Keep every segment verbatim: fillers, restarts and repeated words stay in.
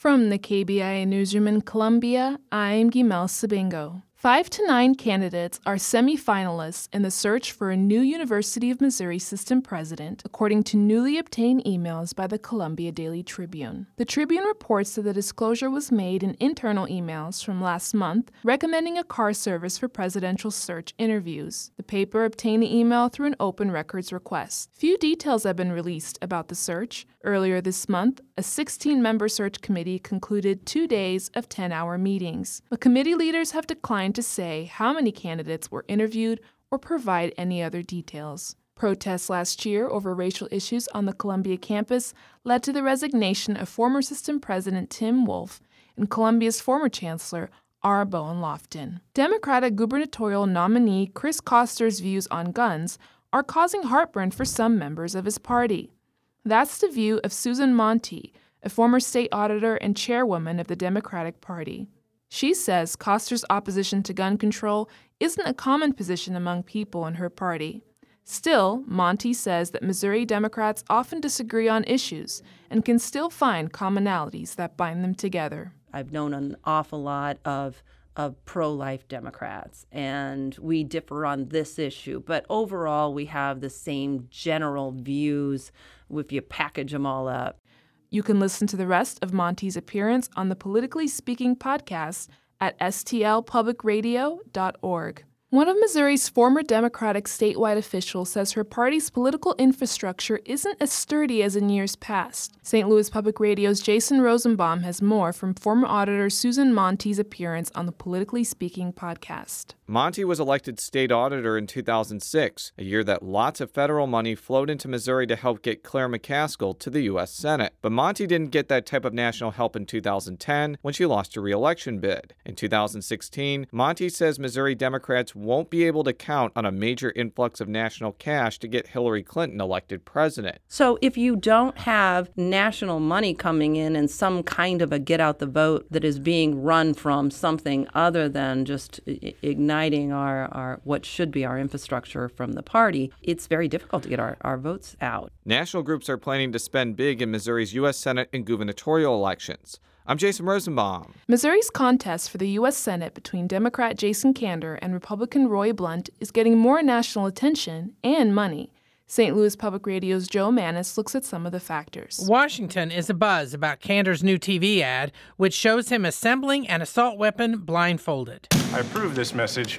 From the K B I A Newsroom in Columbia, I'm Gimel Sabingo. Five to nine candidates are semi-finalists in the search for a new University of Missouri system president, according to newly obtained emails by the Columbia Daily Tribune. The Tribune reports that the disclosure was made in internal emails from last month recommending a car service for presidential search interviews. The paper obtained the email through an open records request. Few details have been released about the search. Earlier this month, a sixteen-member search committee concluded two days of ten-hour meetings. But committee leaders have declined to say how many candidates were interviewed or provide any other details. Protests last year over racial issues on the Columbia campus led to the resignation of former system president Tim Wolf and Columbia's former chancellor R. Bowen Lofton. Democratic gubernatorial nominee Chris Koster's views on guns are causing heartburn for some members of his party. That's the view of Susan Monti, a former state auditor and chairwoman of the Democratic Party. She says Koster's opposition to gun control isn't a common position among people in her party. Still, Monti says that Missouri Democrats often disagree on issues and can still find commonalities that bind them together. I've known an awful lot of of pro-life Democrats, and we differ on this issue. But overall, we have the same general views if you package them all up. You can listen to the rest of Monti's appearance on the Politically Speaking podcast at S T L public radio dot org. One of Missouri's former Democratic statewide officials says her party's political infrastructure isn't as sturdy as in years past. Saint Louis Public Radio's Jason Rosenbaum has more from former auditor Susan Monti's appearance on the Politically Speaking podcast. Monti was elected state auditor in two thousand six, a year that lots of federal money flowed into Missouri to help get Claire McCaskill to the U S Senate. But Monti didn't get that type of national help in two thousand ten when she lost her re-election bid. In two thousand sixteen, Monti says Missouri Democrats won't be able to count on a major influx of national cash to get Hillary Clinton elected president. So if you don't have national money coming in and some kind of a get out the vote that is being run from something other than just igniting our, our what should be our infrastructure from the party, it's very difficult to get our, our votes out. National groups are planning to spend big in Missouri's U S Senate and gubernatorial elections. I'm Jason Rosenbaum. Missouri's contest for the U S Senate between Democrat Jason Kander and Republican Roy Blunt is getting more national attention and money. Saint Louis Public Radio's Joe Manis looks at some of the factors. Washington is abuzz about Kander's new T V ad, which shows him assembling an assault weapon blindfolded. I approve this message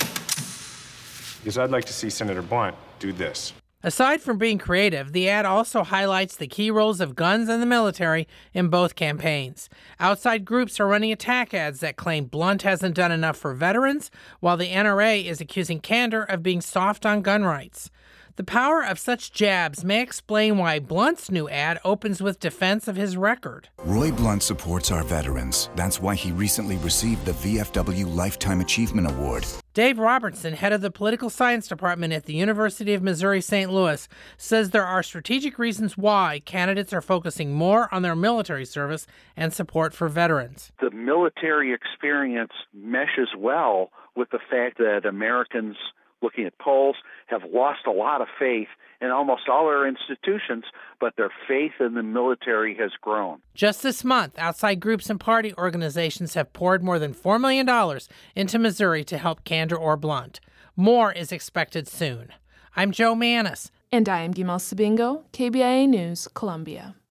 because I'd like to see Senator Blunt do this. Aside from being creative, the ad also highlights the key roles of guns and the military in both campaigns. Outside groups are running attack ads that claim Blunt hasn't done enough for veterans, while the N R A is accusing Kander of being soft on gun rights. The power of such jabs may explain why Blunt's new ad opens with defense of his record. Roy Blunt supports our veterans. That's why he recently received the V F W Lifetime Achievement Award. Dave Robertson, head of the Political Science Department at the University of Missouri Saint Louis, says there are strategic reasons why candidates are focusing more on their military service and support for veterans. The military experience meshes well with the fact that Americans, looking at polls, have lost a lot of faith in almost all our institutions, but their faith in the military has grown. Just this month, outside groups and party organizations have poured more than four million dollars into Missouri to help Kander or Blunt. More is expected soon. I'm Joe Manis. And I am Gimel Sabingo, K B I A News, Columbia.